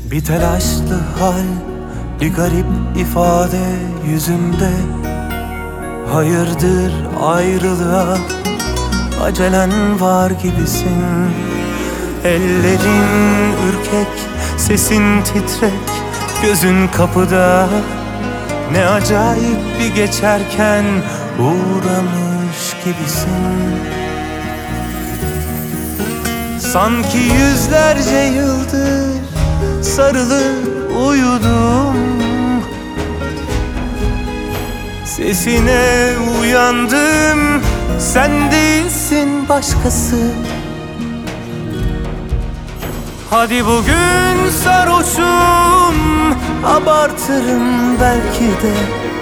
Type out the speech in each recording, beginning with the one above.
Bir telaşlı hal, bir garip ifade yüzümde. Hayırdır ayrılığa acelen var gibisin. Ellerin ürkek, sesin titrek, gözün kapıda. Ne acayip bir geçerken uğramış gibisin. Sanki yüzlerce yıldır sarılıp uyudum. Sesine uyandım, sen değilsin başkası. Hadi bugün sarhoşum, abartırım belki de.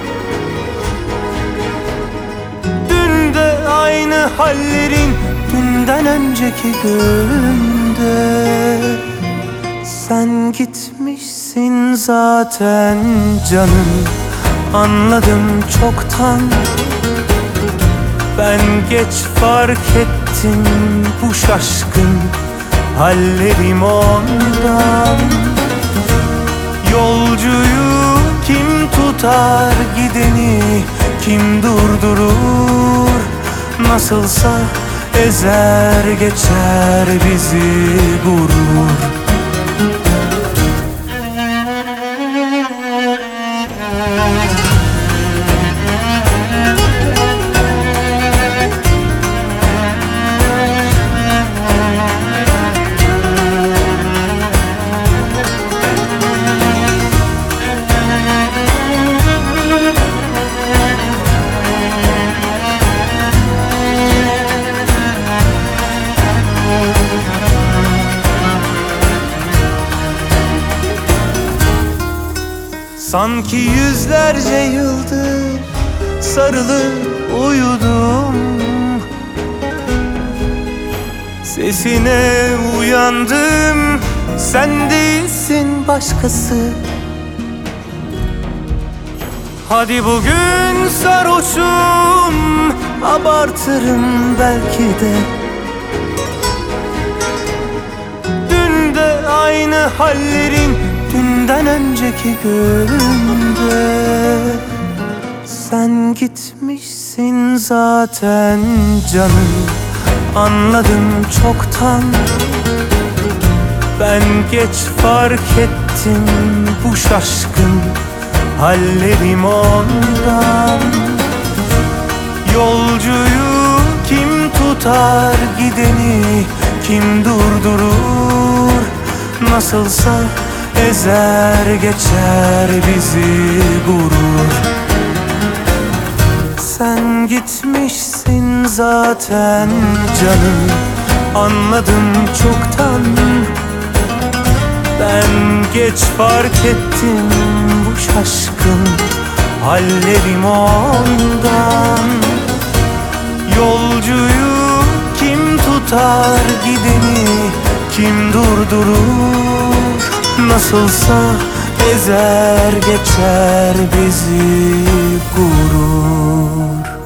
Dün de aynı hallerin, dünden önceki günde. Sen gitmişsin zaten canım, anladım çoktan. Ben geç fark ettim bu şaşkın hallerim ondan. Yolcuyu kim tutar, gideni kim durdurur? Nasılsa ezer geçer bizi gurur. Sanki yüzlerce yıldır sarılıp uyudum. Sesine uyandım, sen değilsin başkası. Hadi bugün sarhoşum, abartırım belki de. Dün de aynı hallerin, dünden önceki günde. Sen gitmişsin zaten canım, anladım çoktan. Ben geç fark ettim bu şaşkın hallerim ondan. Yolcuyu kim tutar, gideni kim durdurur? Nasılsa ezer geçer bizi gurur. Sen gitmişsin zaten canım, anladım çoktan. Ben geç fark ettim bu şaşkın hallerim ondan. Yolcuyu kim tutar, gideni kim durdurur? Nasılsa ezer geçer bizi gurur.